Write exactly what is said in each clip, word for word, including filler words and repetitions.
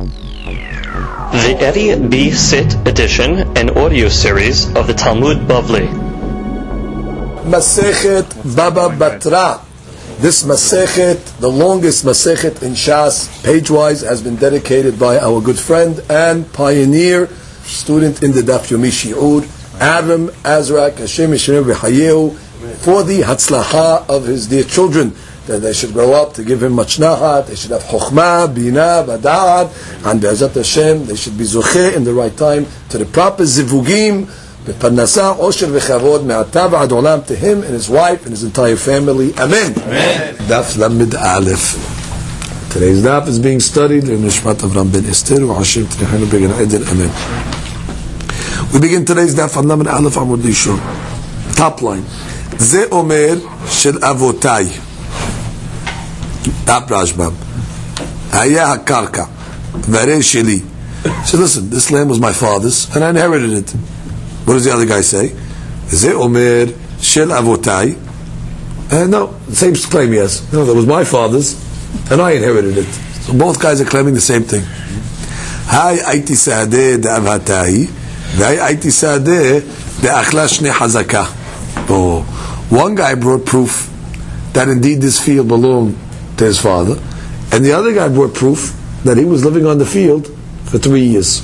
The Eddie B. Sit edition and audio series of the Talmud Bavli. Masechet Baba Batra. This Masechet, the longest Masechet in Shas, page-wise, has been dedicated by our good friend and pioneer, student in the Daf Yomi Shi'ur, Adam Azrak Hashem Yisrael V'Hayehu, for the Hatzlaha of his dear children, that they should grow up to give him much nahat, they should have chokhmah, bina, bada'at, and be'ezat Hashem, they should be zocheh in the right time to the proper zivugim, be'parnasa, osher v'chavod, me'ata v'ad olam, to him and his wife and his entire family. Amen. Amen. Daf Lamed Aleph. Today's daf is being studied in Nishmat Avram ben Esther, wa Hashem T'nechenu Began Eden. Amen. We begin today's daf on Lamed Aleph Amud Rishon. Top line. Ze omer shel avotai. Tap Rashbam. Haya hakarka. Vare sheli. So listen, this land was my father's and I inherited it. What does the other guy say? Ze omer shel avotai. Uh, no, the same claim he has. No, that was my father's and I inherited it. So both guys are claiming the same thing. Hay aiti saadeh de avatai. Hay aiti saadeh de achla shne hazaka. Oh, one guy brought proof that indeed this field belonged to his father, and the other guy brought proof that he was living on the field for three years.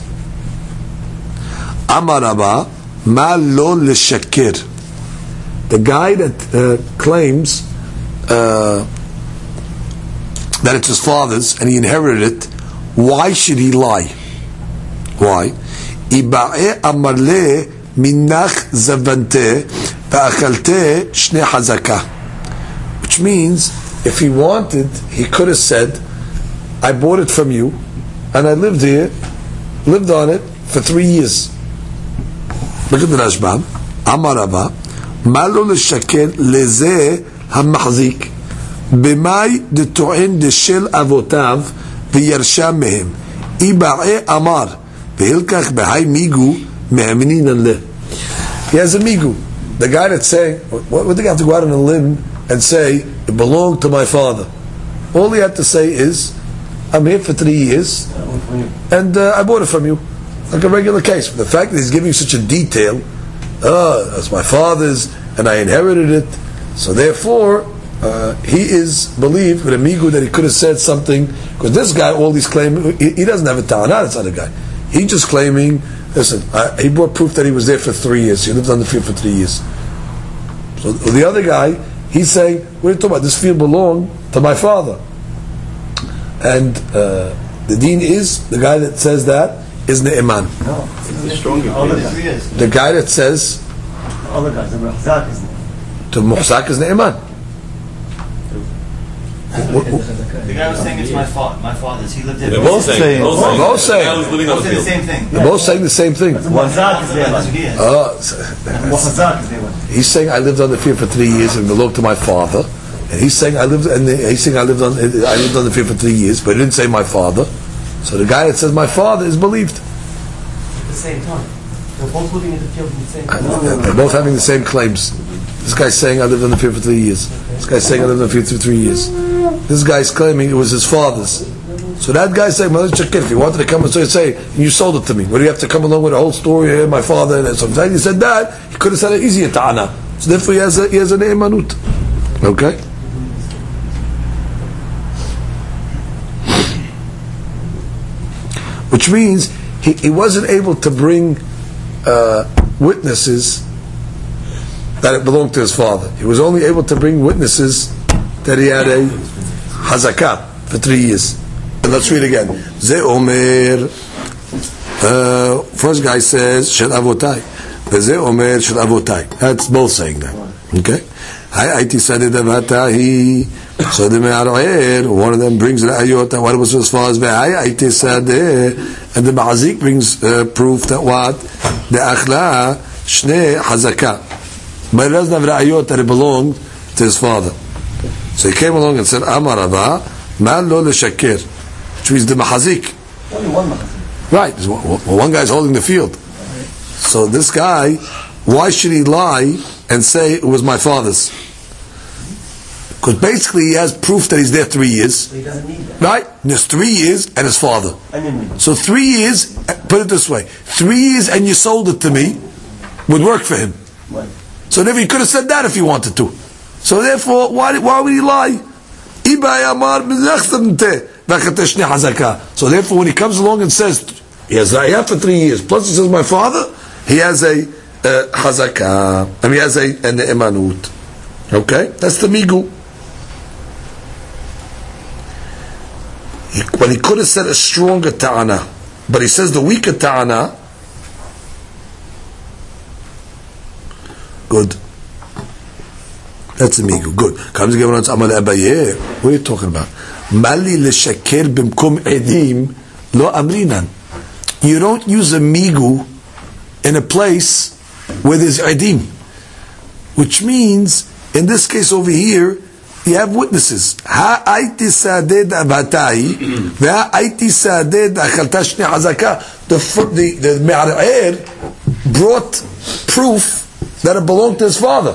Amar Rabba, ma lo l'shakir. The guy that uh, claims uh, that it's his father's and he inherited it, why should he lie? Why? Iba'e amar le minach zavante va'achalte shne hazaka. Which means, if he wanted, he could have said, I bought it from you, and I lived here, lived on it for three years. Look at the Rashbam. Amar Rabba, Malo l'shaker leze hamachzik, b'may de'to'en de'shel avotav v'yarsha mehem, iba'e amar, v'hilkach b'hay migu me'amininan le. He has a migu. The guy that's saying, what would they have to go out on a limb and say, it belonged to my father? All he had to say is, I'm here for three years, and uh, I bought it from you, like a regular case. But the fact that he's giving such a detail, oh, that's my father's, and I inherited it, so therefore, uh, he is believed with a migu that he could have said something, because this guy, all he's claiming, he, he doesn't have a ta'anah, this other guy. He's just claiming, listen, I, he brought proof that he was there for three years, he lived on the field for three years. So the other guy, he's saying, what are you talking about? This field belonged to my father. And uh, the deen is, the guy that says that is Ne'eman. No, it's stronger. The guy that says All the guys, the Muhzak is to Muhzak is Ne'eman. The guy was saying it's my father. My father's. He lived in. They're both saying. They're both saying. I was living on the the field. same thing. They're both saying the same thing. Muhzak is That's what he Ne'eman. is. Oh, Muhzak is Ne'eman. he's saying I lived on the field for three years and belonged to my father, and he's saying I lived and he's saying I lived on I lived on the field for three years, but he didn't say my father. So the guy that says my father is believed. At the same time, they're both living in the field at the same time. They're both having the same claims. This guy's saying I lived on the field for three years. This guy's saying I lived on the field for three years. This guy's claiming it was his father's. So that guy's saying, if you wanted to come and say, you sold it to me, what do you have to come along with a whole story here, my father? And so he said that, he could have said it easier ta'ana. So therefore he has a, he has an emanut. Okay? Which means he, he wasn't able to bring uh, witnesses that it belonged to his father. He was only able to bring witnesses that he had a hazakah for three years. And let's read again. Ze omer. Uh, first guy says shel avotai. Ze omer shel avotai. That's both saying that. Okay. Hay aiti sadeh davatahi. So the me'aroer, one of them brings ra'ayot that what was his father's. Hay aiti sadeh, and the ma'azik brings uh, proof that what the akhla shne hazakah. But he doesn't have ra'ayot that it belonged to his father. So he came along and said, Amar Rabba, man lo l'shakir, which means the mahazik. Only one mahazik. Right, well, one guy's holding the field. So this guy, why should he lie and say it was my father's? Because basically he has proof that he's there three years. He doesn't need that. Right? And there's three years and his father. I didn't need So three years, put it this way, three years and you sold it to me would work for him. Right. So therefore he could have said that if he wanted to. So therefore, why, why would he lie? So therefore when he comes along and says, he has raya for three years, plus he says my father, he has a uh, hazakah, and he has a an emanut. Okay? That's the migu. He, when he could have said a stronger ta'ana, but he says the weaker ta'ana, good. That's the migu. Good. Comes again on Amal Abaye. What are you talking about? Mali l'shaker bimkum edim lo amrinan. You don't use a migu in a place where there's edim, which means in this case over here you have witnesses. Ha aiti saded abatai, va aiti saded achalta shni hazaka. The the the me'ar'er brought proof that it belonged to his father.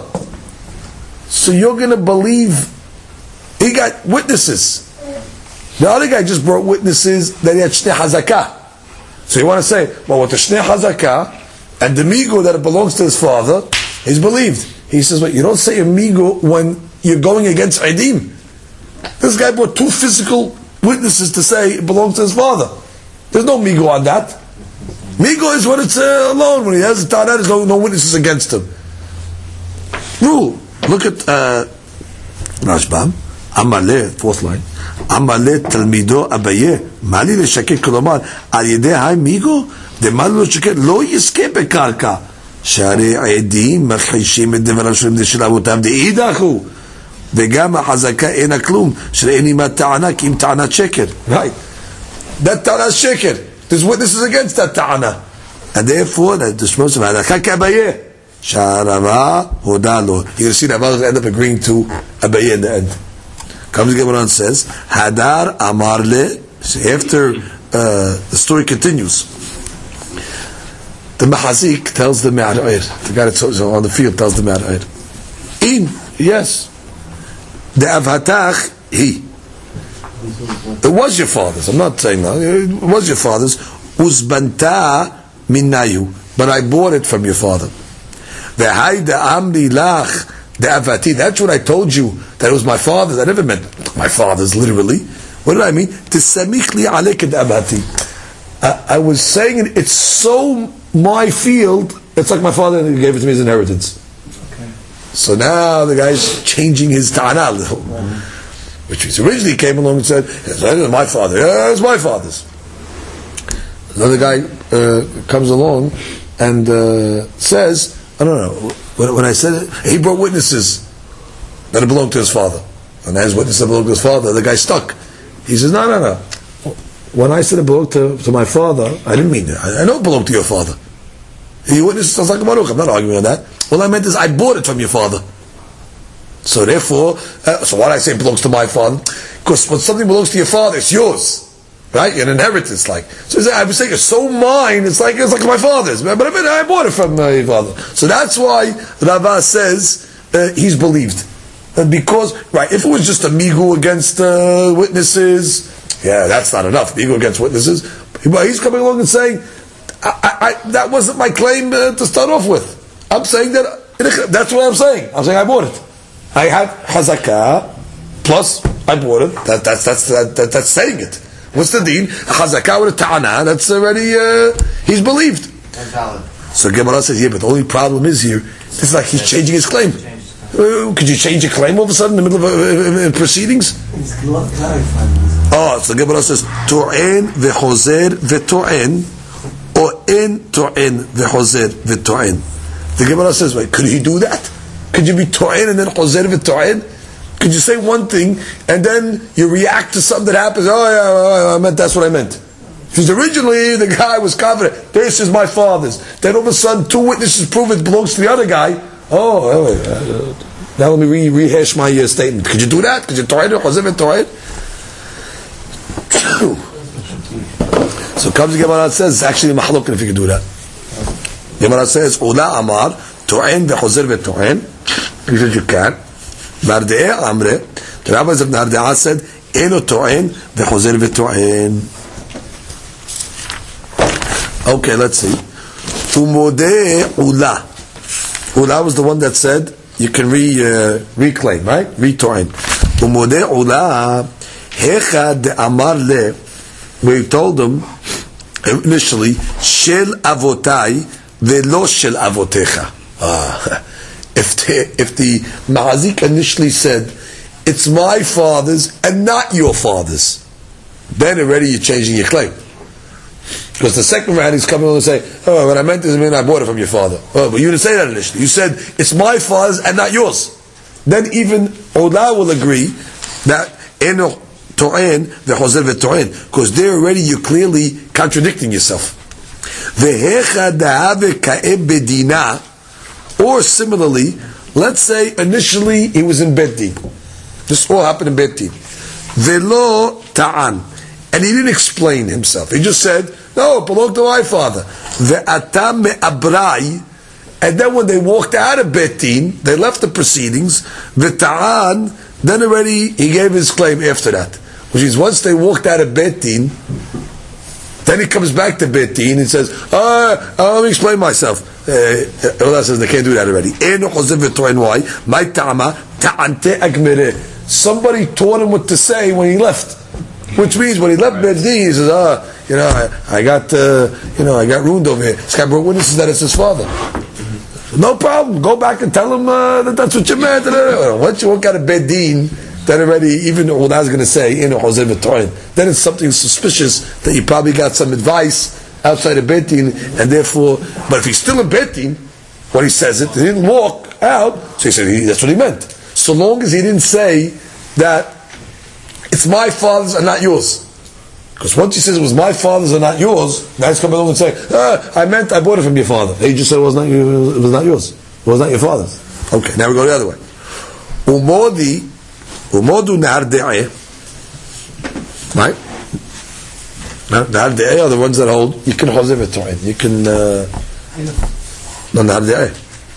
So you're going to believe he got witnesses. The other guy just brought witnesses that he had shne hazakah. So you want to say, well, with the shne hazakah and the migu that it belongs to his father, he's believed. He says, but you don't say a migu when you're going against edim. This guy brought two physical witnesses to say it belongs to his father. There's no migu on that. Migu is when it's uh, alone. When he has a ta'ana, there's no, no witnesses against him. Rule. Look at uh, Rashbam. Amale, fourth line. Amale talmido abaye. Mali l'shakir kolomar. Al yedei hai migu. De mali l'shakir lo yiske bekarka. Shari edim machishim et devar hashem de shel avotav de idachu. וגם החזקה אין הכלום, שאין עימה טענה, כי אם טענת שקר. Right. That טענה שקר. There's witnesses against that טענה. And therefore, the Shmos of Hadaka Abaye. Sharava Hodalo. You're going to see that Abaye end up agreeing to Abaye in the end. Comes the Gemara and says, Hadar Amarle. So after uh, the story continues, the Mahazik tells the Me'ar'ir, the guy that's on the field tells the Me'ar'ir, In, yes. The Avhatach, he. It was your father's. I'm not saying that. It was your father's. Uzbanta minnayu. But I bought it from your father. The Haida Amri Lach, the Avati. That's what I told you, that it was my father's. I never meant my father's, literally. What did I mean? Tisamichli alek the Avati. I was saying it, it's so my field, it's like my father gave it to me as inheritance. So now the guy's changing his ta'ana a little. Which means originally he came along and said, it's my father. Yeah, it's my father's. Another guy uh, comes along and uh, says, I don't know, when, when I said it, he brought witnesses that it belonged to his father. And as witnesses that belonged to his father, the guy stuck. He says, no, no, no. When I said it belonged to, to my father, I didn't mean that. I, I know it belonged to your father. He witnessed, I was like, I'm not arguing on that. All I meant is I bought it from your father. So therefore, uh, so why did I say it belongs to my father? Because when something belongs to your father, it's yours. Right? An inheritance, like. So I was saying, it's so mine, it's like, it's like my father's. But I mean, I bought it from my father. So that's why Rava says, uh, he's believed. Uh, because, right, if it was just a migu against uh, witnesses, yeah, that's not enough. Migu against witnesses. But he's coming along and saying, I, I, I, that wasn't my claim uh, to start off with. I'm saying that, that's what I'm saying. I'm saying I bought it. I had hazakah, plus I bought it. That, that's, that's, that, that, that's saying it. What's the deen? Hazakah with a ta'ana, that's already, uh, he's believed. That's valid. So Gemara says, yeah, but the only problem is here, it's like he's changing his claim. Uh, could you change your claim all of a sudden in the middle of uh, uh, proceedings? It's clarifying this. Oh, so Gemara says, Tu'en v'chozer v'tu'en, or en tu'en v'chozer v'tu'en. The Gemara says, wait, could he do that? Could you be tu'en and then chozer v'tu'en? Could you say one thing and then you react to something that happens? Oh yeah, I meant that's what I meant. Because originally the guy was confident, this is my father's. Then all of a sudden two witnesses prove it belongs to the other guy. Oh, uh, now let me re- rehash my uh, statement. Could you do that? Could you tu'en or chozer v'tu'en? So comes the Gemara and says, it's actually mahlokin if you can do that. Gemara says, Ula Amar, Tu'en v'chozer v'tu'en. He says, you can. Barde'e Amre, The rabbis of Nahar said, Eno to'en v'chozer v'to'en. Okay, let's see. Umodeh ula. Ula was the one that said, you can re, uh, reclaim, right? Re-to'en. Umodeh ula, hecha de amar le, we told him, initially, shel avotai velo shel avotecha. Ah. If the, if the Ma'azik initially said, it's my father's and not your father's, then already you're changing your claim. Because the second round he's coming along and say, oh, what I meant is, I mean, I bought it from your father. Oh, but you didn't say that initially. You said, it's my father's and not yours. Then even Ola will agree that eno to'en v'chozer v'to'en, because there already you're clearly contradicting yourself. V'hecha da'ave ka'eb bedina. Or similarly, let's say initially he was in Bet Din. This all happened in Bet Din. Velo ta'an. And he didn't explain himself. He just said, no, it belonged to my father. Ve'ata me'abrai. And then when they walked out of Bet Din, they left the proceedings. Ve'ta'an. Then already he gave his claim after that. Which is once they walked out of Bet Din, then he comes back to Bet Din and says, uh, uh, let me explain myself. Uh, Allah says they can't do that already. Somebody taught him what to say when he left. Which means when he left Bet Din, he says, ah, you know, I, I got, uh, you know, I got ruined over here. This guy brought witnesses that it's his father. No problem. Go back and tell him uh, that that's what you meant. Once you walk out of Bet Din, then already, even what I was going to say, in then it's something suspicious that you probably got some advice outside of Bet Din, and therefore, but if he's still in Bet Din, when he says it, he didn't walk out, so he said he, that's what he meant. So long as he didn't say that it's my father's and not yours. Because once he says it was my father's and not yours, now he's coming along and saying, ah, I meant I bought it from your father. He just said it was not, it was not yours. It was not your father's. Okay, now we go the other way. Umodi, umodu nahar de'eh, right? Nahar de'eh are the ones that hold, you can chozer v'to'en, you can, uh, no, nahar de'eh.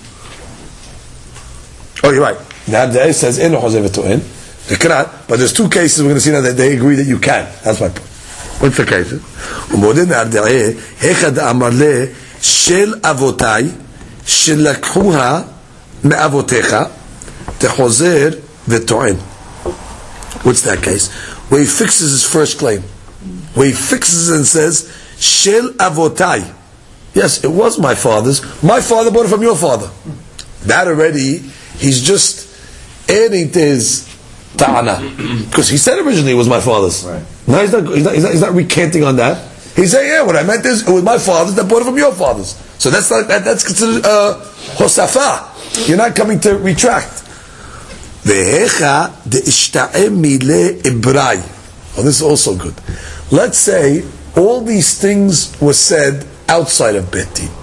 Oh, you're right. Nahar de'eh says, eno chozer v'to'en, you cannot, but there's two cases we're going to see now that they agree that you can. That's my point. What's the case? Umodu nahar de'eh, hechad amar le, shel avotai, shelakhuha me'avotecha, techozer v'to'en. What's that case? Where he fixes his first claim. Where he fixes and says, Shel avotai. Yes, it was my father's. My father bought it from your father. That already, he's just adding to his ta'ana. Because he said originally it was my father's. Right. Now he's not, he's, not, he's, not, he's not recanting on that. He's saying, yeah, what I meant is, it was my father's that bought it from your father's. So that's not, that, that's considered uh, hosafa. You're not coming to retract. Vehecha de ishta'em mile ibrai. Oh, this is also good. Let's say all these things were said outside of Bet Din.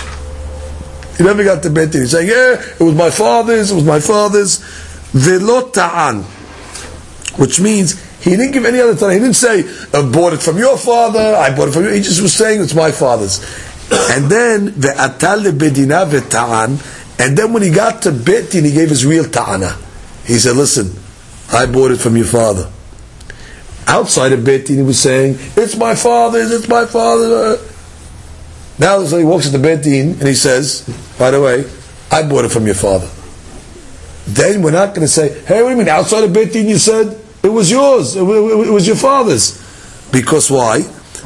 He never got to Bet Din. He's saying, yeah, it was my father's, it was my father's. Velo ta'an. Which means he didn't give any other time. He didn't say, I bought it from your father, I bought it from you. He just was saying it's my father's. And then, ve'atal lebedina ve'ta'an. And then when he got to Bet Din, he gave his real ta'ana. He said, listen, I bought it from your father. Outside of Bet Din, he was saying, it's my father's, it's my father's. Now so he walks into Bet Din and he says, by the way, I bought it from your father. Then we're not going to say, hey, what do you mean? Outside of Bet Din you said, it was yours, it, it, it was your father's. Because why?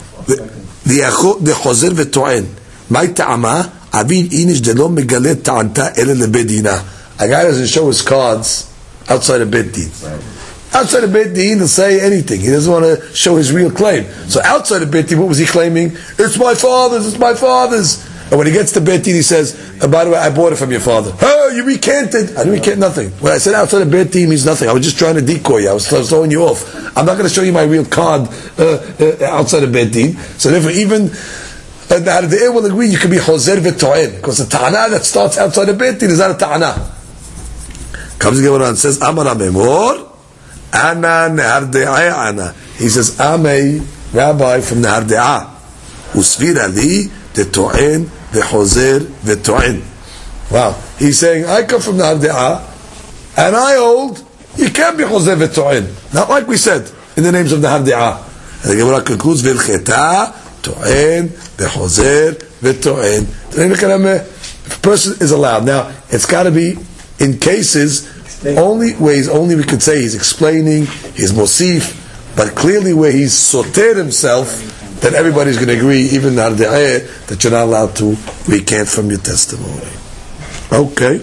The chozer v'to'en. My ta'ama, avid inish de lo megalet ta'anta ele lebedina. A guy doesn't show his cards outside of Bet Din. Right. Outside of Bet Din, he'll say anything. He doesn't want to show his real claim. So outside of Bet Din, what was he claiming? It's my father's, it's my father's. And when he gets to Bet Din, he says, oh, by the way, I bought it from your father. Oh, you recanted. I didn't recant nothing. When I said outside of Bet Din means nothing. I was just trying to decoy you. I was throwing you off. I'm not going to show you my real card uh, uh, outside of Bet Din. So therefore, even uh, the air will agree you can be chozer v'to'en. Because the ta'ana that starts outside of Bet Din is not a ta'ana. Comes the Gemara and says, Amar Amemor, Ana Nehar De'ah Ana. He says, I'm a rabbi from Nehar De'ah. Usvir Ali, the To'en, the Chozer, the To'en. Wow. He's saying, I come from Nehar De'ah, and I hold you can't be Choser v'to'en. Not like we said in the names of the Hardi'ah. And the Gemara concludes, V'ilcheta to'en v'choser v'to'en. If a person is allowed, now it's got to be in cases, only ways, only we could say he's explaining, he's mosif, but clearly where he's soter himself, then everybody's going to agree, even the Hardi'ah, that you're not allowed to recant from your testimony. Okay.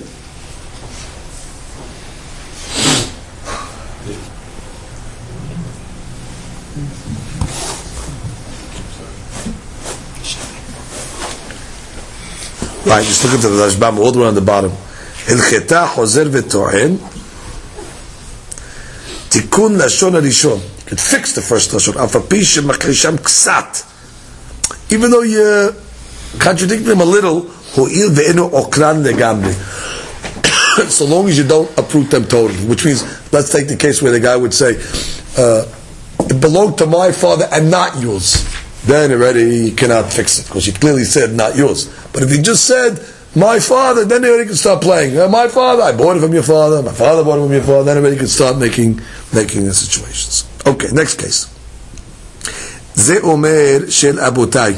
Right, just look at the Rashbam all the way on the bottom. Hilcheta choser v'to'en tikun lashon harishon. You could fix the first lashon. Afapi shemachrisham ksat. Even though you contradict them a little, ho'il ve'enu okran legamri. So long as you don't uproot them totally. Which means, let's take the case where the guy would say, uh, it belonged to my father and not yours. Then already you cannot fix it, because he clearly said not yours. But if he just said, my father, then already can start playing. Uh, my father, I bought it from your father, my father bought it from your father, then already can start making making the situations. Okay, next case. Ze omer shel abotai.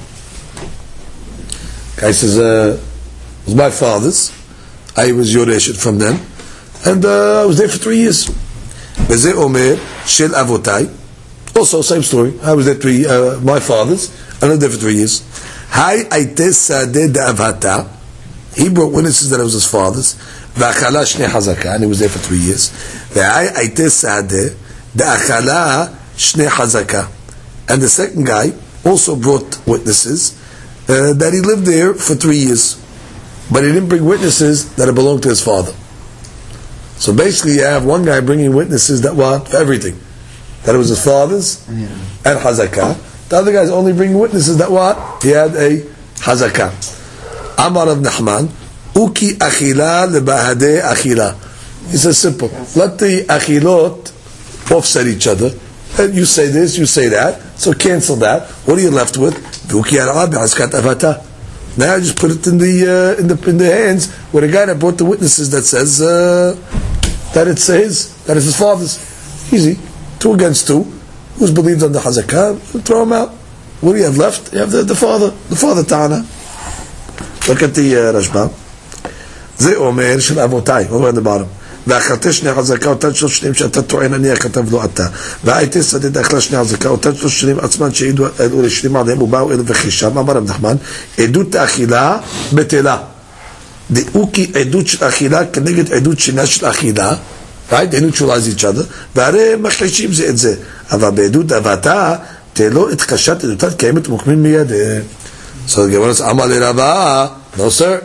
Guy says, uh, it was my father's, I was yoreshet from them, and uh, I was there for three years. Ze omer shel avotai. Also, same story. I was there three, uh, my father's, I lived there for three years. Hai aites sadeh da'avata. He brought witnesses that it was his father's. V'achala shnei hazaka, and he was there for three years. V'hai aites sadeh da'achala shnei hazaka. And the second guy also brought witnesses uh, that he lived there for three years. But he didn't bring witnesses that it belonged to his father. So basically you have one guy bringing witnesses that what? For everything. That it was his father's yeah. and hazakah. The other guy's only bringing witnesses that what? He had a hazakah. Amar of Nahman, Uki achila lebahade achila. He says simple. Let the achilot offset each other. You say this, you say that, so cancel that. What are you left with? Uki arabi haskat avata. Now I just put it in the uh, in the in the hands where the guy that brought the witnesses that says uh, that it says that it's his father's. Easy. Two against two. Who's believed on the hazakah? Throw him out. What do you have left? You have the, the father. The father Ta'ana. Look at the uh, Rashbam. Ze omer shel avotai. All the way on the bottom. ואכלתי שני חזקה, אותן שלוש שנים שאתה טוען אני הכתב לא אתה. והייתי שדד אכלה שני חזקה, אותן שלוש שנים עצמן שהעידו אלו לשנים עליהם ובאו אלו וחישם. אמר רב נחמן, עדות האכילה בטלה. דעו כי עדות של אכילה כנגד עדות שינה של אכילה. Right? They neutralize each other. והרי מחלישים זה את זה. אבל בעדות הבאתה, תלו את חשת עדותת קיימת מוקמים מיד. So the Gemara says, אמר לרבה, no sir.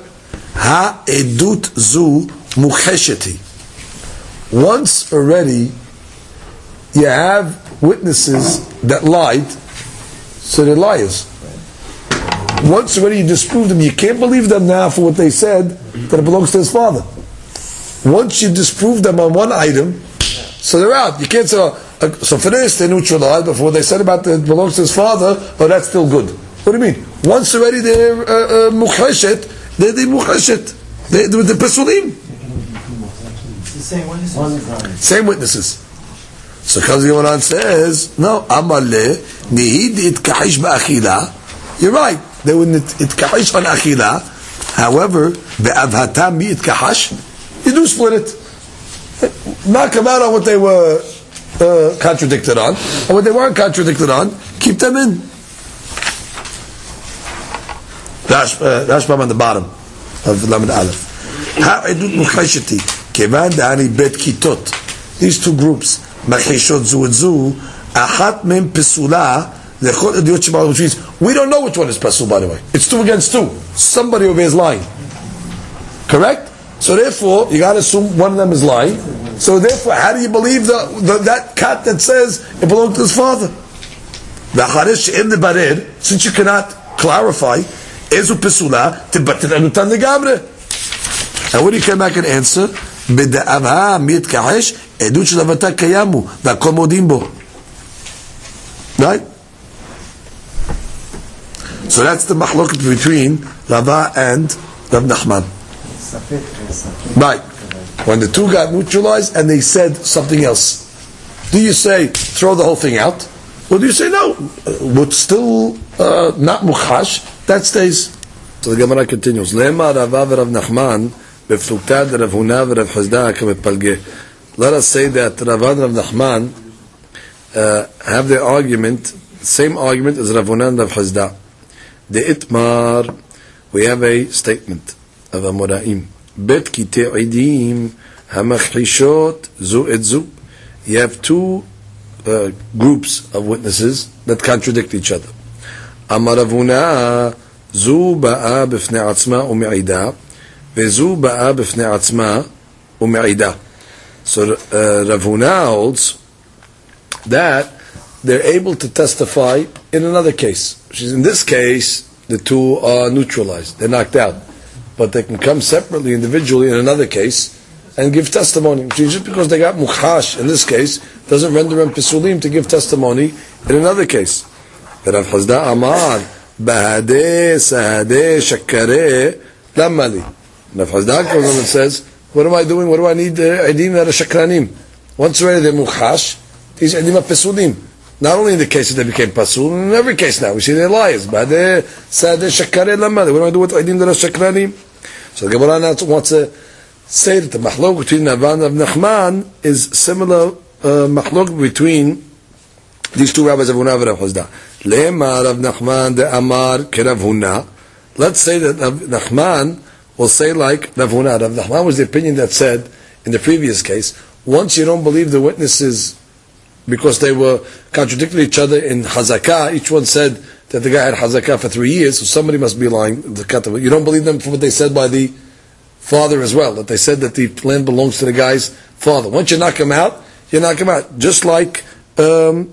העדות זו מוחשת היא. Once already you have witnesses that lied, so they're liars. Once already you disprove them, you can't believe them now for what they said, that it belongs to his father. Once you disprove them on one item, so they're out. You can't say, oh, so for this they neutralized, but for what they said about it belongs to his father, oh, that's still good. What do you mean? Once already they're uh, uh, mukhashet, they're the mukhashet. They're the pesulim. Same witnesses. Same witnesses. So Chazi Yonan says, no, Amale, Nihid itkahish ba'achila. You're right. They wouldn't itkahish on achila. However, be'avhata mi itkahash, you do split it. Knock them out on what they were uh, contradicted on. And what they weren't contradicted on, keep them in. Rashbam on the bottom of Lamed Aleph. Ha'edut mukhashati. Kevan da'ani bet kitot. These two groups, machishot zu et zu, achat mem pesula, lechol ediyot sheba'al, which means, we don't know which one is pesul, by the way. It's two against two. Somebody over here is lying. Correct? So therefore, you gotta assume one of them is lying. So therefore, how do you believe the, the that cat that says it belonged to his father? Since you cannot clarify, ezu pesula, tibatit anutan legamre. And what do you come back and answer? בדאבה מתכחש עדות של אבתה קיימו והכל מודים בו. Right? So that's the mahloket between Rava and Rav Nachman. Right. When the two got neutralized and they said something else. Do you say, throw the whole thing out? Or do you say, no, what's still uh, not mukhash, that stays. So the Gemara continues. Lema Rava v'Rav Nachman b'fluktad Rav Huna v'Rav Chazda k'mepalgeh. Let us say that Rava and Rav Nachman uh, have their argument, same argument as Rav Huna and Rav Chazda. The Itmar, we have a statement of Amoraim. Bet kitei idim hamachishot zu et zu. You have two uh, groups of witnesses that contradict each other. Amar Rav Huna zu ba'a b'fnei atzma u'me'ida vezu ba'a b'fnei atzma u'me'ida. So uh, Rav Huna holds that they're able to testify in another case. Which is, in this case, the two are neutralized, they're knocked out. But they can come separately, individually, in another case, and give testimony. Which is, just because they got mukhash in this case, doesn't render them pesulim to give testimony in another case. But Rav Chazda Amar, Bahadeh, Sahadeh, Shakkare, Lamali. Rav Chazda comes on and says, what am I doing? What do I need edim that are shakranim? Once already they're mukhash, these edim are pesulim. Not only in the case that they became pasul, in every case now we see they're liars. Bahadeh, Sahadeh, Shakkare, Lamali. What do I do with edim that are shakranim? So the Gemara now wants to say that the mahlok between Rava and Rav Nachman is similar uh, mahlok between these two rabbis of Huna and Rav Chazda. Lema Rav Nachman de Amar ke Rav Huna. Let's say that Rav Nachman will say like Rav Huna. Rav Nachman was the opinion that said in the previous case, once you don't believe the witnesses because they were contradicting each other in Hazakah, each one said that the guy had Hazakah for three years, so somebody must be lying. You don't believe them for what they said by the father as well, that they said that the land belongs to the guy's father. Once you knock him out, you knock him out. Just like, um,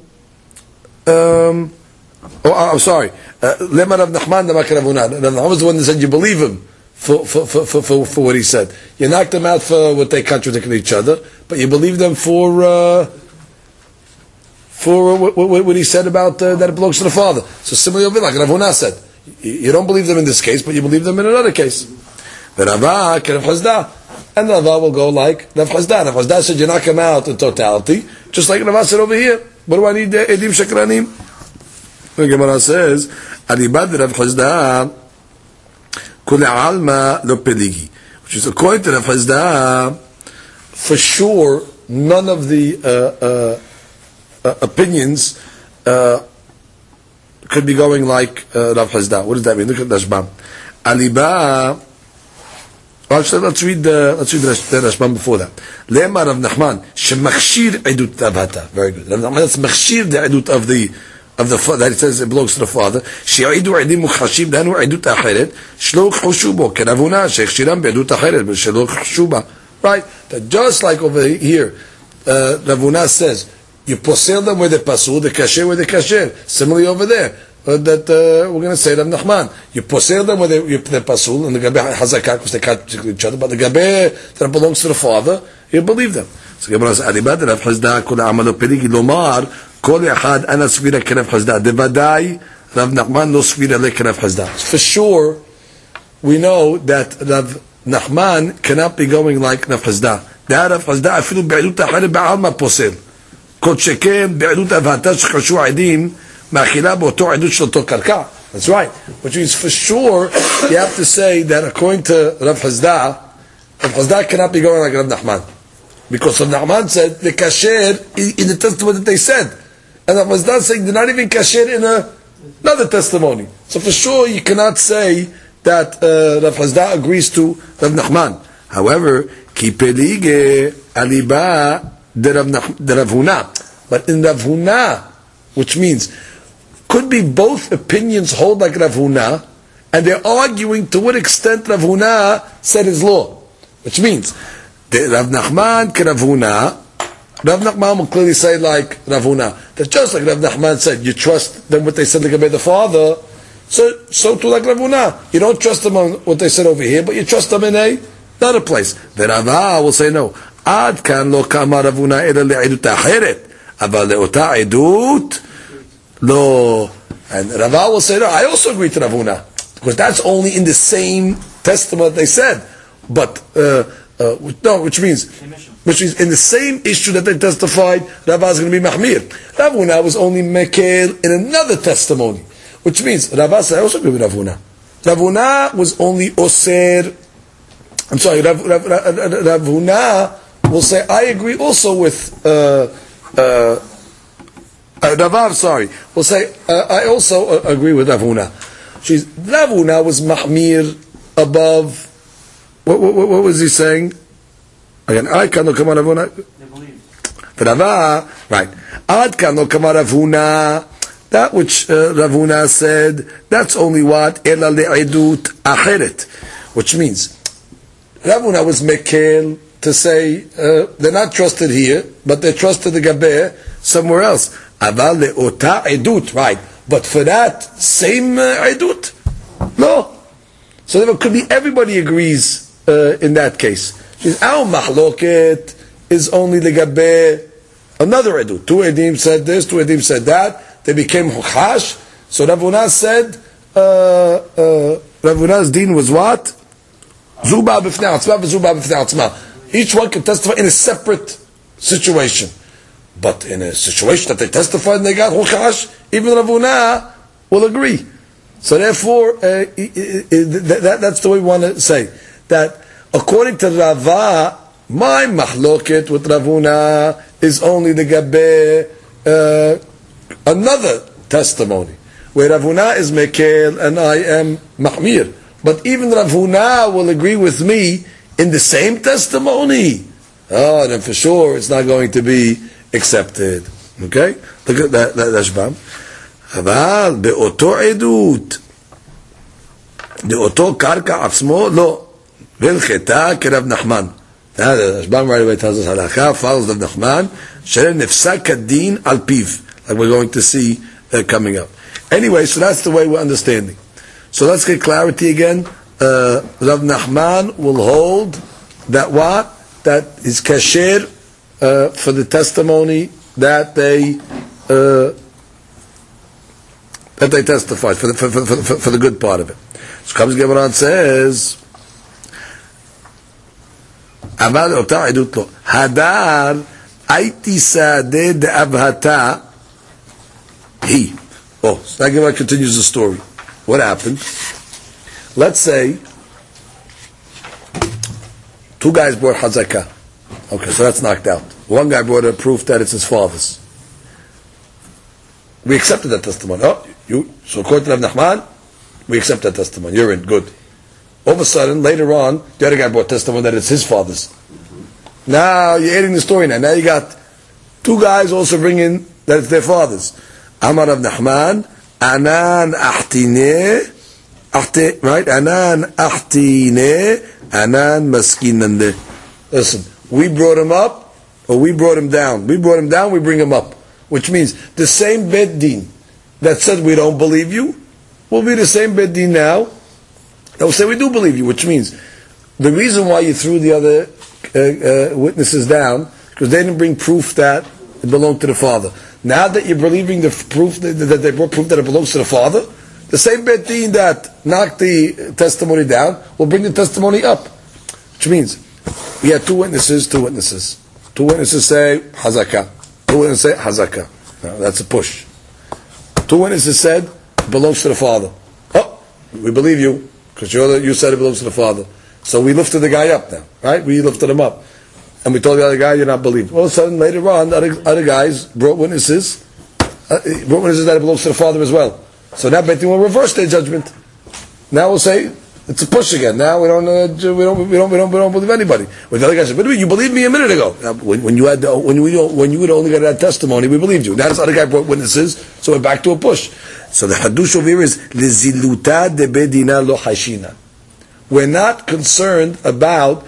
um, oh, I'm sorry, Lema Rav Nachman de Rav Huna. Rav Nachman was the one that said you believe him for for, for, for, for for what he said. You knocked him out for what they contradicted each other, but you believe them for uh, for what, what, what he said about uh, that it belongs to the father. So similarly, like Rav Huna said, you don't believe them in this case, but you believe them in another case. The Rava ke Rav Chazda, and Rava will go like Rav Chazda. Rav Chazda said you knock him out in totality, just like Rava said over here. What do I need uh, edim shakranim? The Gemara says, Alibad Rav Chazda kule alma lo peligi, which is according to Rav Chazda, for sure none of the uh, uh, uh, opinions uh, could be going like uh, Rav Chazda. What does that mean? Look at Rashbam. Alibad. Actually, let's read the let's read the Rashbam before that. Lema Rav Nachman shemachshir edut avata. Very good. Rav Nachman, that's machshir the edut of the of the father. That it says it belongs to the father. She'idu edim mukhashim danu edut acheret shlo khushu bo ke Rav Huna shechiram beedut acheret shlo khushu ba. Right. That just like over here, uh, Rav Huna says you posel them where they pasul, the kasher where they kasher. Similarly over there. Uh, that uh, we're going to say Rav Nachman, you posel them when they you they pasul, and the gabe hazakah because they contradict each other, but the gabe that belongs to the father, you believe them. So Gemara says, "Alibad Rav Chazda kol amalo peligi lomar kol echad ana svira ke Rav Chazda." Devadai Rav Nachman no svira le ke Rav Chazda. For sure, we know that Rav Nachman cannot be going like Rav Chazda. That Rav Chazda afilu be'edut achare ba'alma posel. Kol sheken be'edut avata shchashu adim. That's right. Which means for sure you have to say that according to Rav Chazda, Rav Chazda cannot be going like Rav Nachman. Because Rav Nachman said the kasher in the testimony that they said. And Rav Chazda is saying they're not even kasher in a, another testimony. So for sure you cannot say that uh, Rav Chazda agrees to Rav Nachman. However, ki pelige aliba de Rav Huna. But in Rav Huna, which means could be both opinions hold like Rav Huna, and they're arguing to what extent Rav Huna said his law. Which means, Rav Nachman ke Rav Huna, Rav Nachman will clearly say like Rav Huna, that just like Rav Nachman said, you trust them what they said like about the father, so so too like Rav Huna. You don't trust them on what they said over here, but you trust them in a another place. The Rava will say no. Ad kan lo kama Rav Huna ela le'edut acheret, aval le'ota edut, no, and Rava will say, no, I also agree to Rav Huna, because that's only in the same testament they said. But uh, Uh, which, no, which means, which means in the same issue that they testified, Rava is going to be mahmir. Rav Huna was only mekel in another testimony, which means Rava said, I also agree with Rav Huna. Rav Huna was only oser. I'm sorry, Rav, Rav, Rav, Rav Huna will say, I agree also with uh, uh, uh, Rava. Sorry, will say, uh, I also uh, agree with Rav Huna. She's Rav Huna was mahmir above. What, what, what was he saying? Again, I cannot come out of Huna. Rava, right? Ad cannot come out of Huna. That which uh, Rav Huna said, that's only what ela le'edut acheret, which means Rav Huna was mekel to say uh, they're not trusted here, but they're trusted the gabeh somewhere else. Aval le'ota edut, right? But for that same uh, edut, no. So there could be everybody agrees. Uh, in that case, our mahloket is only the gabe another edut. Two edim said this, two edim said that. They became huchash. So Rav Huna said, uh, uh, Rav Huna's deen was what? Zuba b'fnei atzma v'zuba b'fnei atzma. Each one can testify in a separate situation, but in a situation that they testified and they got huchash, even Rav Huna will agree. So therefore, uh, that, that's the way we want to say. That according to Rava, my mahloket with Rav Huna is only the gabe uh, another testimony, where Rav Huna is mekel and I am mahmir. But even Rav Huna will agree with me in the same testimony. Oh, then for sure it's not going to be accepted. Okay, look at that. That's Shbam. Aval beoto edut, beoto karka atzmo lo. Vilcheta kerav Nachman. Rashbam right away tells us halakha follows Rav Nachman. Shere nefsak adin al piv, like we're going to see uh, coming up. Anyway, so that's the way we're understanding. So let's get clarity again. Uh, Rav Nachman will hold that what that is kasher uh, for the testimony that they uh, that they testified for the for, for, for, for the good part of it. So comes Gemara and says. אבל אותה עדות לא. הדר הייתי שדה דאבהתה he. Oh, so now Gemara continues the story. What happened? Let's say two guys brought hazakah. Okay, so that's knocked out. One guy brought a proof that it's his father's. We accepted that testimony. Oh, you. So according to Rav Nachman, we accept that testimony. You're in. Good. All of a sudden, later on, the other guy brought testimony that it's his father's. Now you're adding the story now. Now you got two guys also bringing that it's their father's. Amar Rav Nachman, Anan ahtine, ahte, right? Anan ahtine, Anan maskinande. Listen, we brought him up, or we brought him down. We brought him down, we bring him up. Which means the same bed din that said we don't believe you will be the same bed din now. They'll say we do believe you, which means the reason why you threw the other uh, uh, witnesses down because they didn't bring proof that it belonged to the father. Now that you're believing the proof that, that they brought proof that it belongs to the father, the same beit din that knocked the testimony down will bring the testimony up. Which means we had two witnesses, two witnesses. Two witnesses say hazakah. Two witnesses say hazakah. No, that's a push. Two witnesses said it belongs to the father. Oh, we believe you. Because you said it belongs to the father. So we lifted the guy up now, right? We lifted him up. And we told the other guy, you're not believed. All of a sudden, later on, other, other guys brought witnesses, uh, brought witnesses that it belongs to the father as well. So now Beit Din will reverse their judgment. Now we'll say, it's a push again. Now we don't, uh, we don't, we don't, we don't, we don't believe anybody. When the other guy said, but you believed me a minute ago. Now, when, when you had, the, when you, when you would only get that testimony, we believed you. Now this other guy brought witnesses, so we're back to a push. So the hadush over here is leziluta de bedina lo hashina. We're not concerned about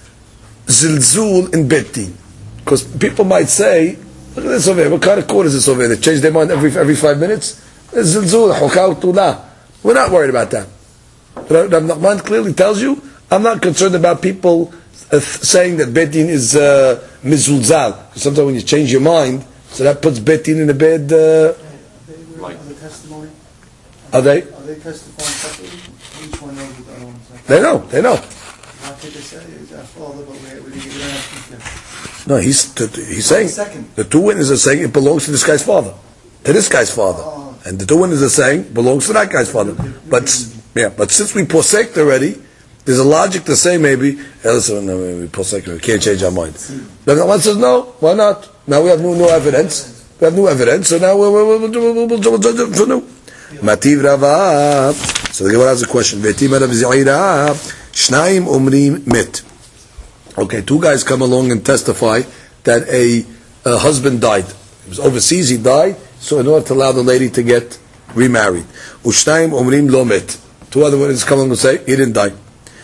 zilzul in Beit Din, because people might say, look at this over here. What kind of court is this over here? They change their mind every every five minutes. It's zilzul hukal tula. We're not worried about that. Rav Nachman clearly tells you, I'm not concerned about people uh, saying that Beit Din is uh, mizulzal. Because sometimes when you change your mind, so that puts Beit Din in a bad. Uh, Like the testimony? Are they? Are they testifying separately? Each one knows what the other one's saying. They know. They know. Not They say he's our father, but we we didn't ask him. No, he's he's saying Second. the two witnesses are saying it belongs to this guy's father, to this guy's father, Oh. and the two witnesses are saying belongs to that guy's father. But yeah, but since we posek already, there's a logic to say maybe. Hey, listen, no, we posek, we can't change our mind. But the one says no, why not? Now we have new, new evidence. We have new evidence, so now we'll, we'll, we'll, we'll, we'll, we'll judge it for new. Mativ Rava. So the Gemara has a question. Ve'tim Rav Zira, Shnaim Omrim Met. Okay, two guys come along and testify that a, a husband died. He was overseas, he died, so in order to allow the lady to get remarried. Ushnaim Omrim Lo Met. Two other witnesses come along and say, he didn't die.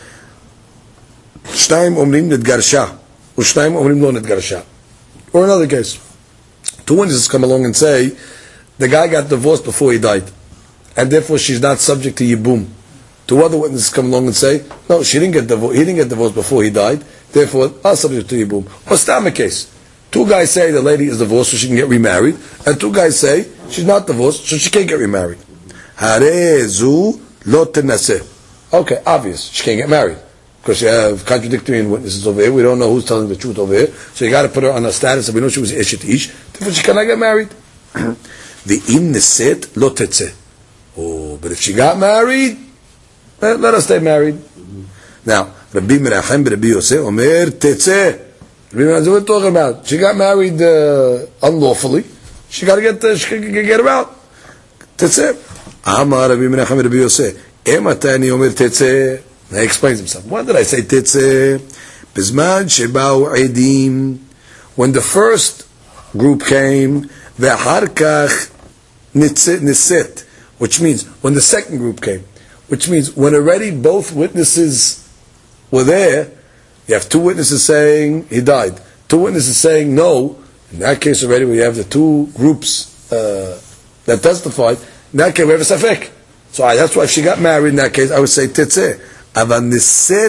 Shnaim Omrim Nidgarsha. Ushnaim Omrim Lo Nidgarsha. Or another case. Two witnesses come along and say, the guy got divorced before he died, and therefore she's not subject to Yibum. Two other witnesses come along and say, no, she didn't get divorced, he didn't get divorced before he died, therefore not subject to Yibum. Or Stam case. Two guys say the lady is divorced so she can get remarried, and two guys say she's not divorced so she can't get remarried. Harezu lo tenaseh. Okay, obvious, she can't get married. Because you have contradictory witnesses over here. We don't know who's telling the truth over here. So you got to put her on a status that we know she was Eshet Ish. Therefore she cannot get married. The im neset lo tetzeh. Oh, but if she got married, let, let her stay married. Now, Rabbi Menachem Rabbi Yosef Omer tetzeh. Rabbi Menachem, what are talking about? She got married uh, unlawfully. She got to get uh, she can get her out. Tetzeh. Amar Rabbi Menachem Rabbi Yosef. Ematani Omer tetzeh. He explains himself. Why did I say tetzeh? Bizman shebau edim. When the first group came, ve'harkach niset, which means when the second group came, which means when already both witnesses were there, you have two witnesses saying he died, two witnesses saying no. In that case already we have the two groups uh, that testified. In that case we have a safek. So I, that's why if she got married in that case I would say tetzeh. But let's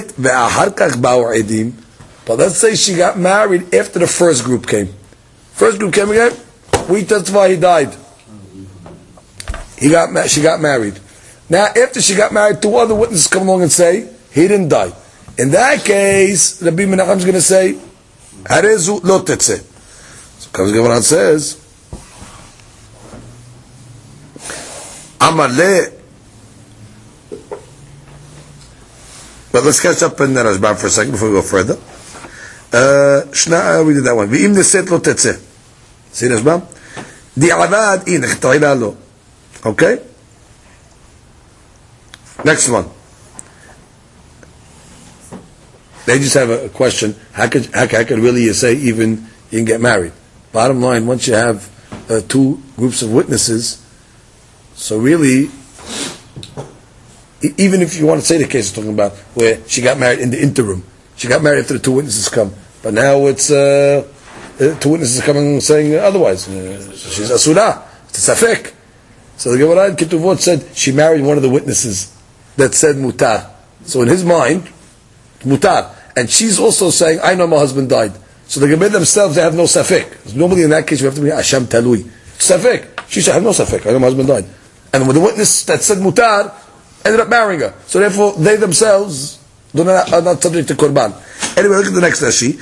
say she got married after the first group came. First group came again, we testify he died. He got, she got married. Now after she got married, two other witnesses come along and say he didn't die. In that case, Rabbi Menachem is going to say, Harezu lo tetzeh. So comes the Gemara and says, Amaleh. But let's catch up in the Rashbam for a second before we go further. Uh, Shna, we did that one. V'im neset lo tetzeh. See Rashbam? Di'avad inech ta'ila lo. Okay? Next one. They just have a question. How could, how, how could really you say even you can get married? Bottom line, once you have uh, two groups of witnesses, so really, even if you want to say the case we're talking about, where she got married in the interim, she got married after the two witnesses come, but now it's uh, the two witnesses coming saying otherwise. Uh, she's asura, it's a safek. So the Gemara in Ketuvot said she married one of the witnesses that said mutar. So in his mind, mutar, and she's also saying, I know my husband died. So the Gemara themselves, they have no safek. Normally in that case, you have to be Asham Talui. Safek. She said, I have no safek. I know my husband died. And when the witness that said mutar ended up marrying her. So therefore, they themselves do not, are not subject to Korban. Anyway, look at the next Rashi.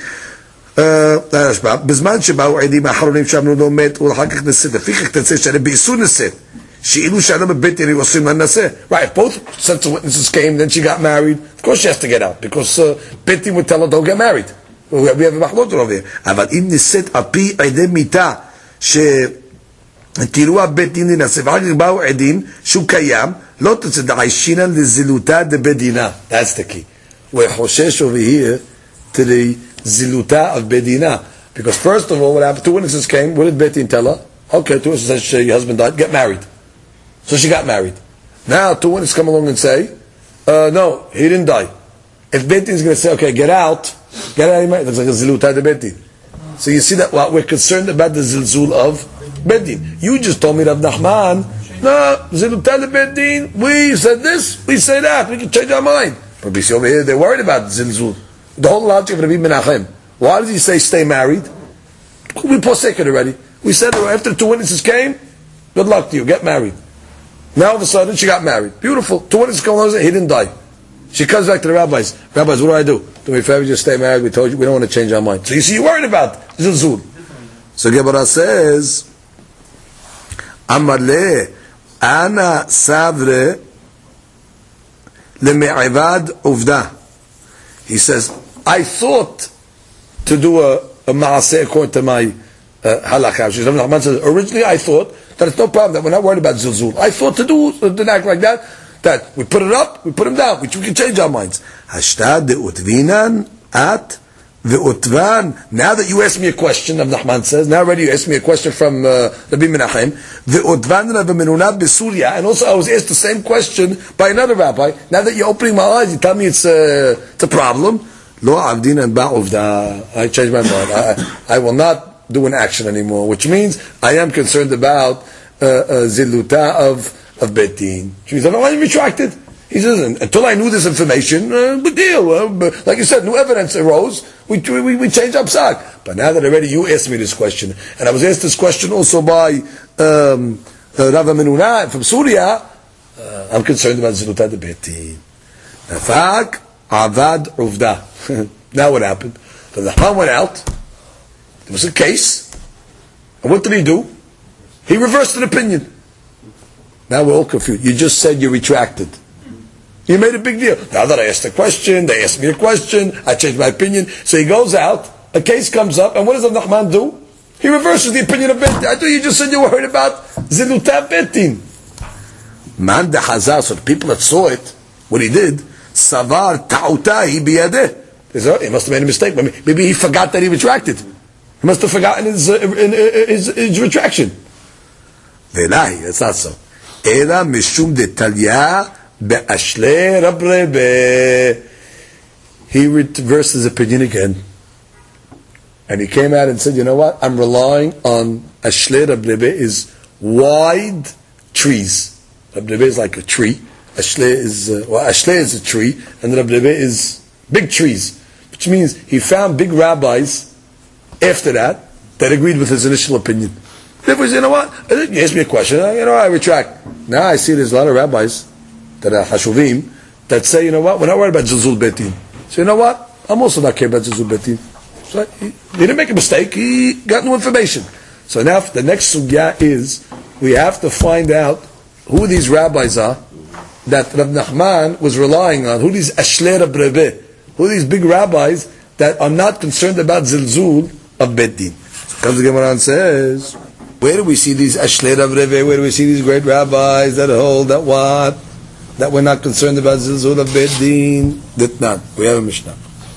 בזמן שבאו עדים האחרונים שאמרו לו מת ולאחר כך נסה, לפיכך תצא שהרי באיסור נסה, שאילו שעלה בבית דין עושים לה נסה. Right, both sets of witnesses came, then she got married. Of course she has to get out, because uh, בית דין would tell her don't get married. We have a מחלוקת over here. אבל אם נסית על פי עדי מיתה, שתראו הבית דין לנסה, ואחר כך באו עדים שהוא קיים, לא תצא דעיישינה לזילותה דבית דינה. That's the key. We're חושש over here to the ziluta of bedina, because first of all, what happened? Two witnesses came. What did Beit Din tell her? Okay, two witnesses said your husband died. Get married. So she got married. Now two witnesses come along and say, uh, "No, he didn't die." If Beit Din is going to say, "Okay, get out, get out of your that's like a ziluta de Beit Din." So you see that well, we're concerned about the zilzul of Beit Din. You just told me Rav Nachman, no ziluta de Beit Din. We said this, we say that. We can change our mind. But we see over here they're worried about zilzul. The whole logic of Rabbi Menachem. Why does he say stay married? We posek it already. We said that after the two witnesses came, good luck to you, get married. Now all of a sudden she got married. Beautiful. Two witnesses come along and say he didn't die. She comes back to the rabbis. Rabbis, what do I do? Do me a favor, just stay married. We told you we don't want to change our mind. So you see, you're worried about zilzul. So Gemara says, Amar le ana savre leme'avad uvda. He says, I thought to do a, a ma'aseh according to my uh, halakha. Says, originally I thought that it's no problem, that we're not worried about zilzul. I thought to do, didn't act like that, that we put it up, we put him down, we, we can change our minds. Hashtad de'utvinan at ve'utvan. Now that you asked me a question, Rav Nachman says, now already you asked me a question from uh, Rabbi Menachem, ve'utvan Rav Menunat b'Surya, and also I was asked the same question by another rabbi. Now that you're opening my eyes, you tell me it's, uh, it's a problem. Lo avdinan ba'uvda. I changed my mind. I, I will not do an action anymore, which means I am concerned about uh, uh, ziluta of of Beit Din. Which means I don't want to retract it. He says, until I knew this information, uh, big deal. Uh, like you said, new evidence arose. We we we changed our psak. But now that already you asked me this question, and I was asked this question also by um, uh, Rav Menuna from Surya, uh, I'm concerned about ziluta de Beit Din. Nafak avad uvda. Now what happened? So the Ham went out. There was a case. And what did he do? He reversed an opinion. Now we're all confused. You just said you retracted. You made a big deal. Now that I asked a question, they asked me a question, I changed my opinion. So he goes out, a case comes up, and what does Rav Nachman do? He reverses the opinion of Beit Din. I thought you just said you were worried about ziluta Beit Din. Man de hazar, so the people that saw it, what he did, savar ta'utai biyadeh. He must have made a mistake. Maybe he forgot that he retracted. He must have forgotten his, uh, his, his, his retraction. Velahi, that's not so. Ela mishum de talya be'ashle rabrebe. He reversed his opinion again. And he came out and said, you know what? I'm relying on ashle rabrebe is wide trees. Rabrebe is like a tree. Ashle is, uh, well, ashle is a tree. And rabrebe is big trees. Which means he found big rabbis after that that agreed with his initial opinion. Therefore, you know what? You asked me a question, you know, I retract. Now I see there's a lot of rabbis that are hashuvim that say, you know what, we're not worried about zilzul Beit Din. So you know what? I'm also not caring about zilzul Beit Din. So he, he didn't make a mistake, he got new information. So now the next sugya is, we have to find out who these rabbis are that Rav Nachman was relying on, who these ashle rabrebe, who these big rabbis that are not concerned about zilzul of Beit Din. So comes the Gemara and says, where do we see these ashle rabrebe? Where do we see these great rabbis that hold that what? That we're not concerned about zilzul of Beit Din? That not. We have a Mishnah.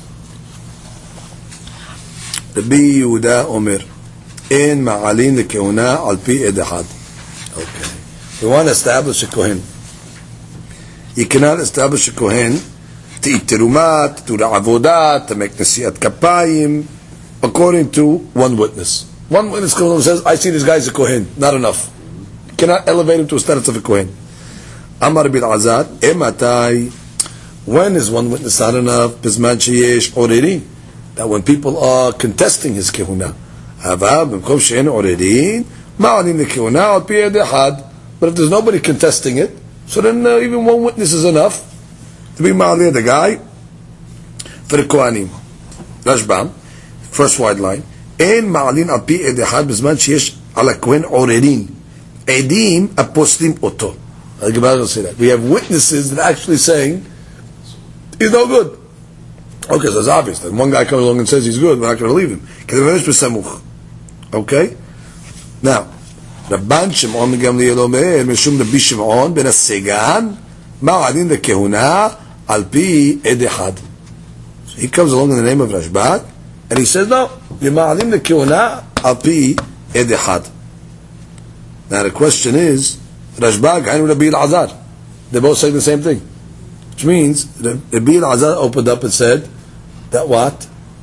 Rabbi Yehuda Omer, En ma'alin lekehuna al pi ed echad. Okay. We want to establish a kohen. You cannot establish a kohen to eat terumat, to do avodah, to make nesiat kapayim, according to one witness. One witness comes and says, I see this guy as a kohen. Not enough. You cannot elevate him to a status of a kohen. Amar bil Azad, ematai. When is one witness not enough? Bizman sheyesh oriri. That when people are contesting his kehuna. Hava b'mkom she'en oririn, ma'alin lekehuna al pi ed echad. But if there's nobody contesting it, so then uh, even one witness is enough to be ma'alin the guy for the kohanim. Rashbam, first wide line. En ma'alin al pi ed echad bizman sheyesh ala kohen oririn. Edim aposlim oto. The Gemara will say that. We have witnesses that are actually saying he's no good. Okay, so it's obvious that one guy comes along and says he's good, we're not going to leave him. Okay? Now, Rabban Shimon Gamliel Omer, Mishum Rabbi Shimon ben Segan, Ma'adin lekehuna al pi ed echad. So he comes along in the name of Rashbad, and he says, no, Ma'adin lekehuna al pi ed echad. Now the question is, Rashbad and Rabbi Al-Azar, they both say the same thing. Which means, Rabbi Al-Azar opened up and said, that what?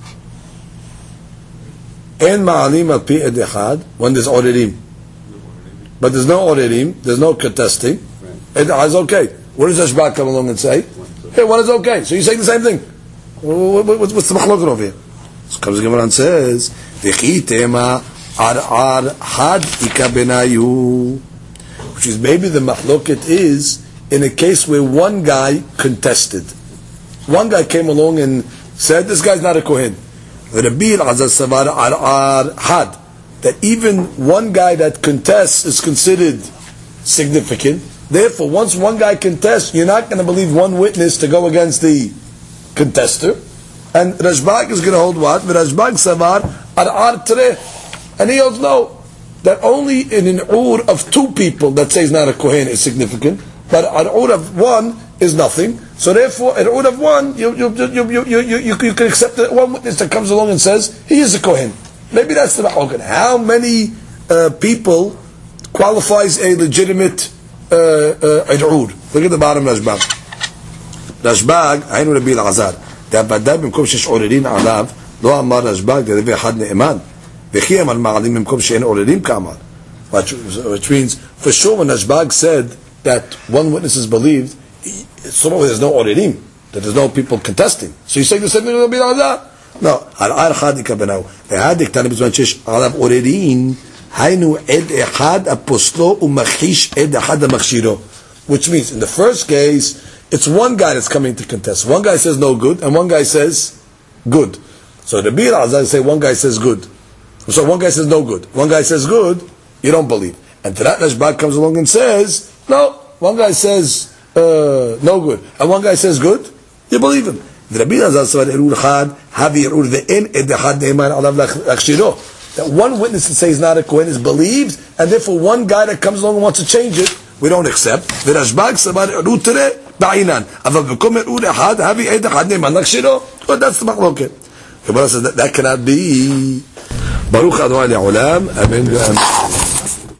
En ma'alim al pi ed echad, when there's oririm. But there's no oririm, there's no contesting. Ed echad is okay. What does Rashbad come along and say? Hey, one is okay. So you're saying the same thing. What's the machloket over here? So comes the Gemara and says, V'chi tema ar ar had ika benayu. Which is maybe the machloket is in a case where one guy contested. one guy came along and said, this guy's not a Kohen. Rabbi Elazar Savar Ar had that even one guy that contests is considered significant. Therefore, once one guy contests, you're not going to believe one witness to go against the contester. And Rashbag is going to hold what? Rashbag Savar Ar Tre. And he holds no, that only in an ur of two people that says not a Kohen is significant, but an ur of one is nothing. So therefore, an ur of one, you you you you you you, you, you can accept that one witness that comes along and says he is a Kohen. Maybe that's the ma'okin. How many uh, people qualifies a legitimate uh, uh, ur? Look at the bottom of Rashbag. Rashbag, Ainu Rabbi Elazar. דאבדה במקום שיש עוררין עליו, לא אמר רשב"ג דרבי אחד נאמן, וכי אמר מעלים במקום שאין עוררין כאמר. Which means, for sure when Rashbag said that one witness is believed, so there's no עוררין, that there's no people contesting. So you're saying the same thing will be like that? No. הרער חד יקבנהו. והד יקטנה בזמן שיש עליו עוררין, היינו עד אחד הפוסלו ומחיש עד אחד המכשירו. Which means, in the first case, it's one guy that's coming to contest. One guy says no good, and one guy says good. So the Bir Azar say one guy says good. So one guy says no good. One guy says good, you don't believe. And to that Rashbag comes along and says, no, one guy says uh, no good, and one guy says good, you believe him. That one witness that says not a Kohen is believed, and therefore one guy that comes along and wants to change it, we don't accept. ורשב"ג סבר עדות תראה בעינן, אבל במקום עדות אחד, הביא עד אחד נאמן נכשירו. But that's the מחלוקת. Gemara says that, that cannot be. ברוך אדוני לעולם, אמן ואמן.